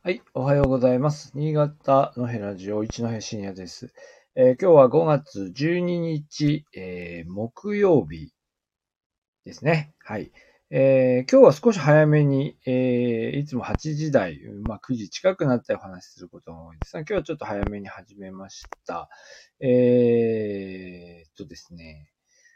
はい、おはようございます。新潟のヘラジオ一戸深夜です。今日は5月12日、木曜日ですね。はい。今日は少し早めに、いつも8時台、9時近くなってお話しすることが多いですが、今日はちょっと早めに始めました。ですね。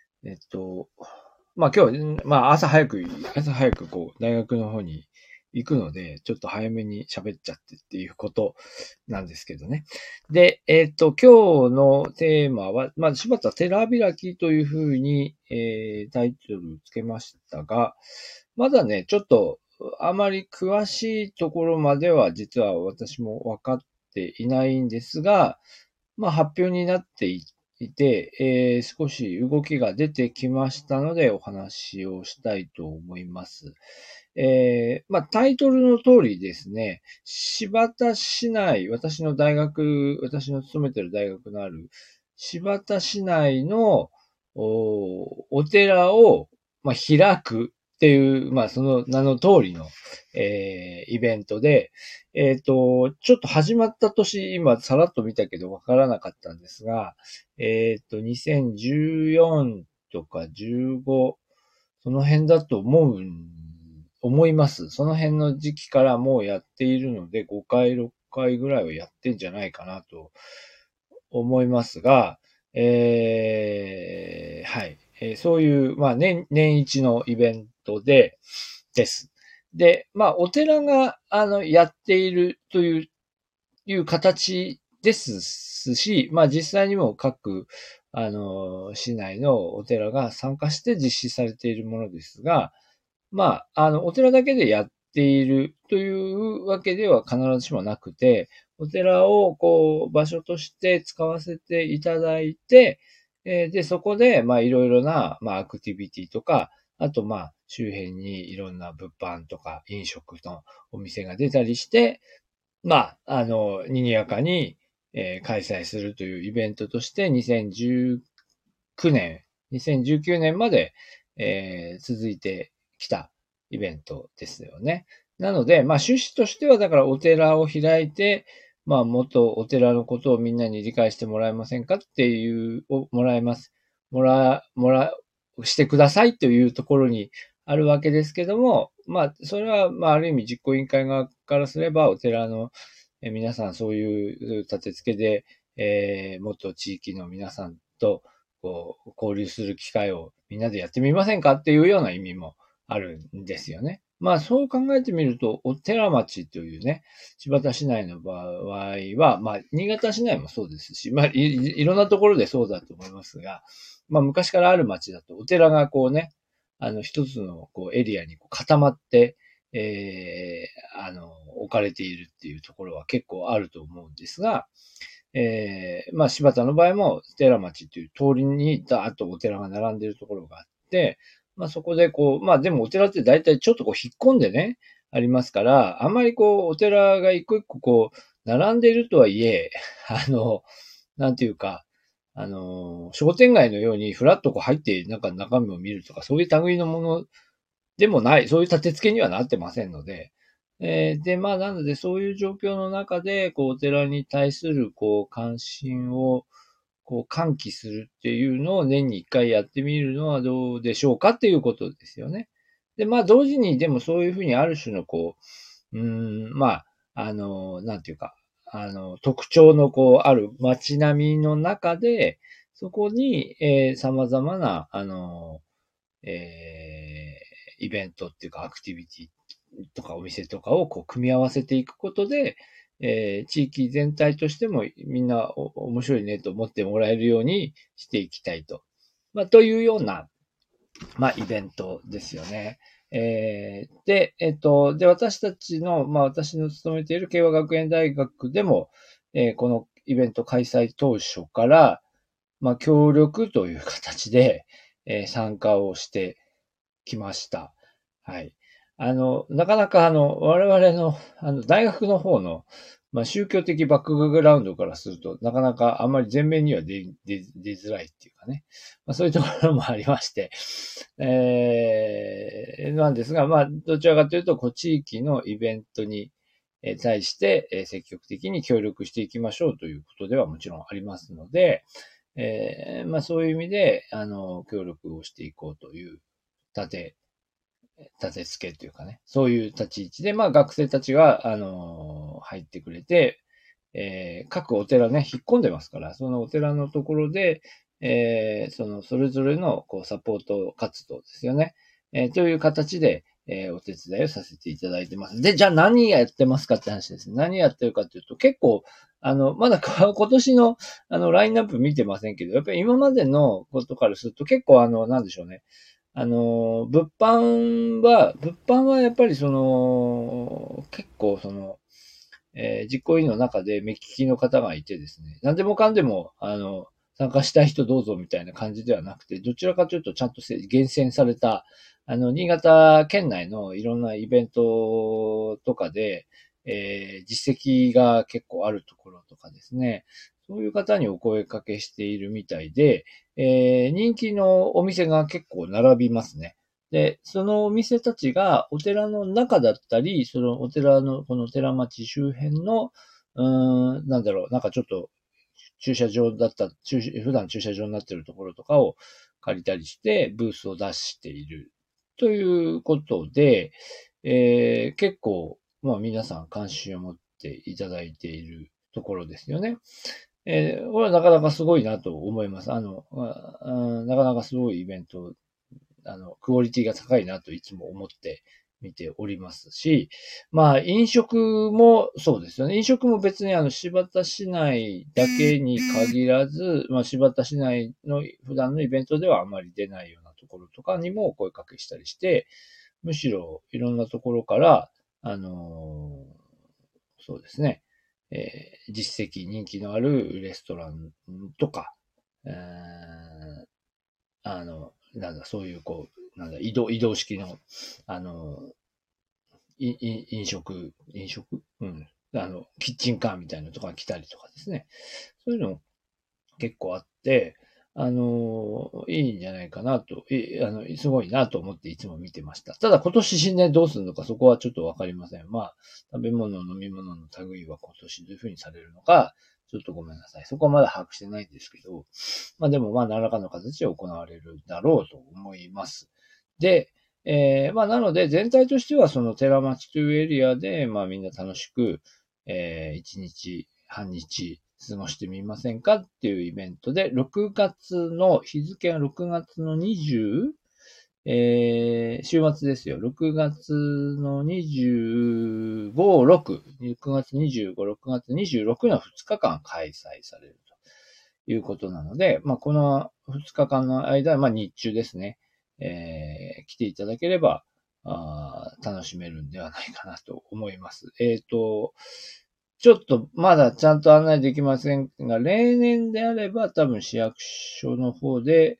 今日、朝早く大学の方に行くので、ちょっと早めに喋っちゃってっていうことなんですけどね。で、今日のテーマは、柴田寺開きというふうに、タイトルつけましたが、まだね、ちょっと、あまり詳しいところまでは、実は私も分かっていないんですが、発表になっていて、少し動きが出てきましたので、お話をしたいと思います。タイトルの通りですね、新田市内、私の勤めている大学のある新田市内のお寺を、開くっていう、その名の通りの、イベントで、ちょっと始まった年、今さらっと見たけどわからなかったんですが、2014とか15、その辺だと思います。その辺の時期からもうやっているので、5回、6回ぐらいはやってんじゃないかなと思いますが、はい。そういう、年一のイベントです。で、お寺が、やっているという形ですし、実際にも各、市内のお寺が参加して実施されているものですが、お寺だけでやっているというわけでは必ずしもなくて、お寺を場所として使わせていただいて、で、そこで、いろいろな、アクティビティとか、あと、周辺にいろんな物販とか飲食のお店が出たりして、賑やかに、開催するというイベントとして2019年まで、続いてきたイベントですよね。なので、趣旨としては、だからお寺を開いて、もっとお寺のことをみんなに理解してもらえませんかっていう、もらえます。してくださいというところにあるわけですけども、それは、ある意味実行委員会側からすれば、お寺の皆さんそういう立て付けで、もっと地域の皆さんと、交流する機会をみんなでやってみませんかっていうような意味もあるんですよね。そう考えてみると、お寺町というね、新発田市内の場合は、新潟市内もそうですし、いろんなところでそうだと思いますが、昔からある町だと、お寺が一つのエリアに固まって、置かれているっていうところは結構あると思うんですが、柴田の場合も、寺町っていう通りにダーッとお寺が並んでいるところがあって、そこででもお寺って大体ちょっと引っ込んでね、ありますから、あんまりお寺が一個一個並んでいるとはいえ、なんていうか、商店街のようにフラッと入って、なんか中身を見るとか、そういう類のものでもない、そういう立て付けにはなってませんので、なので、そういう状況の中で、お寺に対する、関心を、喚起するっていうのを年に一回やってみるのはどうでしょうかっていうことですよね。で、同時に、でもそういうふうにある種の、なんていうか、特徴の、ある街並みの中で、そこに、様々な、イベントっていうか、アクティビティとかお店とかを組み合わせていくことで、地域全体としてもみんな面白いねと思ってもらえるようにしていきたいと。というような、イベントですよね。で、私たちの、私の勤めている慶和学園大学でも、このイベント開催当初から、協力という形で、参加をしてきました。はい。なかなか我々の、大学の方の、宗教的バックグラウンドからすると、なかなかあんまり前面には出づらいっていうかね。そういうところもありまして、なんですが、どちらかというと、地域のイベントに、 対して、積極的に協力していきましょうということではもちろんありますので、そういう意味で、協力をしていこうという立て付けというかね、そういう立ち位置で、学生たちが、入ってくれて、各お寺ね、引っ込んでますから、そのお寺のところで、それぞれの、サポート活動ですよね。という形で、お手伝いをさせていただいてます。で、じゃあ何やってますかって話ですね。何やってるかというと、結構、まだ今年の、ラインナップ見てませんけど、やっぱり今までのことからすると結構なんでしょうね。物販はやっぱり結構実行委員の中で目利きの方がいてですね、何でもかんでも、参加したい人どうぞみたいな感じではなくて、どちらかというとちゃんと厳選された、新潟県内のいろんなイベントとかで、実績が結構あるところとかですね、そういう方にお声かけしているみたいで、人気のお店が結構並びますね。で、そのお店たちがお寺の中だったり、そのお寺の、この寺町周辺の、なんかちょっと駐車場だった、普段駐車場になっているところとかを借りたりして、ブースを出しているということで、結構、皆さん関心を持っていただいているところですよね。これはなかなかすごいなと思います。なかなかすごいイベント、クオリティが高いなといつも思って見ておりますし、飲食もそうですよね。飲食も別に柴田市内だけに限らず、柴田市内の普段のイベントではあまり出ないようなところとかにもお声かけしたりして、むしろいろんなところから、そうですね、実績、人気のあるレストランとか、そういう、移動式の、あの、飲食うん。キッチンカーみたいなのとか来たりとかですね。そういうの結構あって、いいんじゃないかなと、すごいなと思っていつも見てました。ただ今年新年どうするのかそこはちょっとわかりません。食べ物、飲み物の類は今年どういう風にされるのか、ちょっとごめんなさい。そこはまだ把握してないんですけど、でも何らかの形で行われるだろうと思います。で、なので全体としてはその寺町というエリアで、みんな楽しく、1日、半日、過ごしてみませんかっていうイベントで、日付は6月の20、週末ですよ。6月の25、6、6月25、6月26の2日間開催されるということなので、この2日間の間、日中ですね、来ていただければ、楽しめるんではないかなと思います。ちょっとまだちゃんと案内できませんが、例年であれば多分市役所の方で、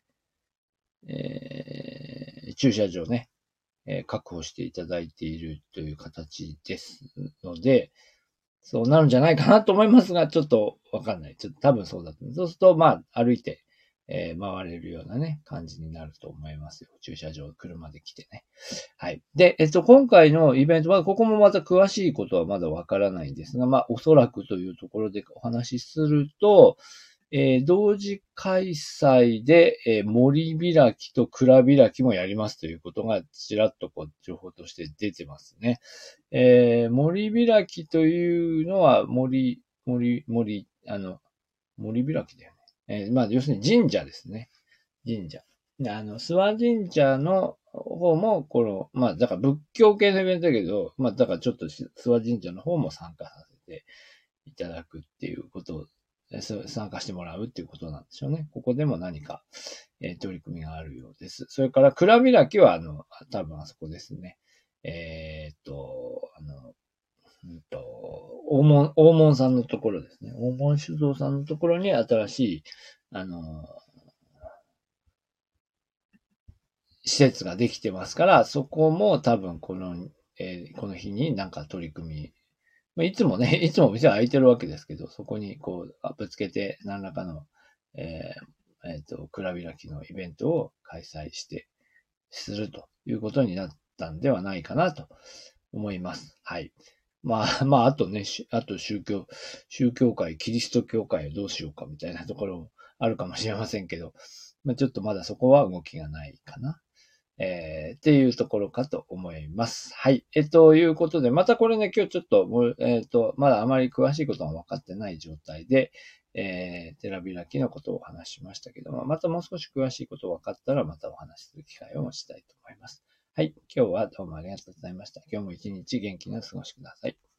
駐車場ね、確保していただいているという形ですので、そうなるんじゃないかなと思いますが、ちょっとわかんない。ちょっと多分そうだと。そうすると、歩いて、回れるようなね、感じになると思いますよ。駐車場、車で来てね。はい。で、今回のイベントは、ここもまた詳しいことはまだわからないんですが、おそらくというところでお話しすると、同時開催で、森開きと蔵開きもやりますということが、ちらっと情報として出てますね。森開きというのは、森開きだよね。要するに神社ですね。神社。諏訪神社の方も、だから仏教系のイベントだけど、だからちょっと諏訪神社の方も参加させていただくっていうことを、参加してもらうっていうことなんでしょうね。ここでも何か、取り組みがあるようです。それから、蔵開きは、多分あそこですね。大門さんのところですね。大門酒造さんのところに新しい、施設ができてますから、そこも多分この日になんか取り組み、いつもね、いつも店は開いてるわけですけど、そこにぶつけて何らかの、蔵開きのイベントを開催するということになったんではないかなと思います。はい。 あとね、あと宗教界、キリスト教会をどうしようかみたいなところもあるかもしれませんけど、ちょっとまだそこは動きがないかな。っていうところかと思います。はい。ということで、またこれね、今日ちょっと、まだあまり詳しいことが分かってない状態で、寺開きのことをお話ししましたけども、またもう少し詳しいこと分かったら、またお話しする機会を持ちたいと思います。はい。今日はどうもありがとうございました。今日も一日元気な過ごしください。